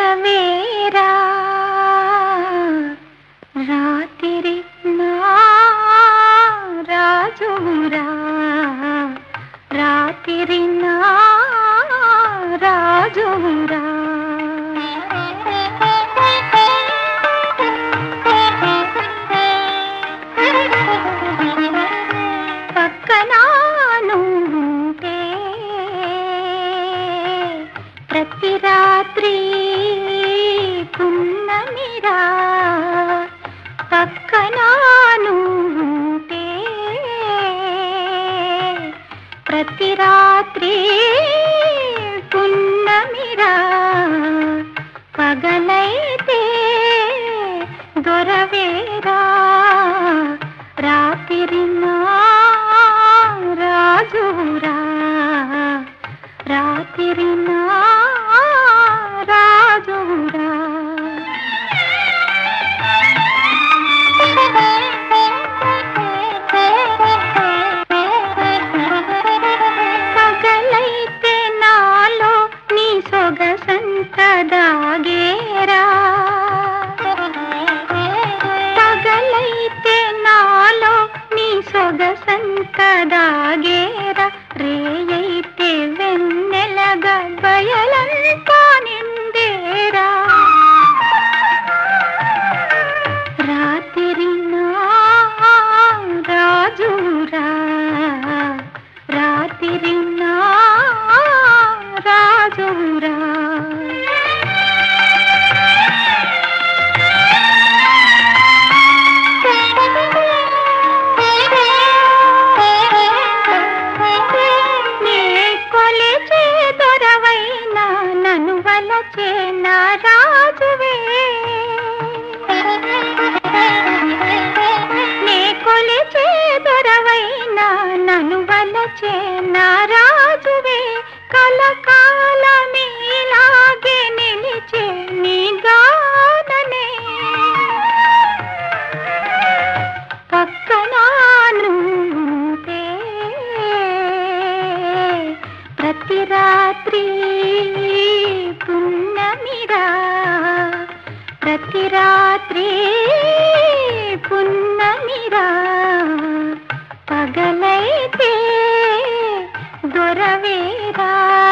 దొరవేరా రాత్రి నా రాజురా రాత్రి నా రాజురా పక్కన నువ్వుంటే ప్రతి రాత్రి పున్నమిరా పక్కన నువ్వుంటే ప్రతి రాత్రి పున్నమిరా పగలైతే దొరవేరా రాత్రి నా రాజురా రాత్రి నా రాజురా పగలైతే నాలో నీ సొగసంత దాగేరా పగలైతే నాలో నీ సొగసంత దాగేరా రేయైతే వెన్నెలగా బయలంతా నిండేరా రాత్రి నా రాజురా రాత్రి నా రాజురా నన్ను వలచే నా రాజువే నే కొలిచే దొరవైనా నన్ను వలచే నా రాజువే కలకాలమీలాగే నిలిచే నీ గాననే పక్కన నువ్వుంటే ప్రతి రాత్రి పున్నమిరా ప్రతి రాత్రి పున్నమిరా పగలైతే దొరవేరా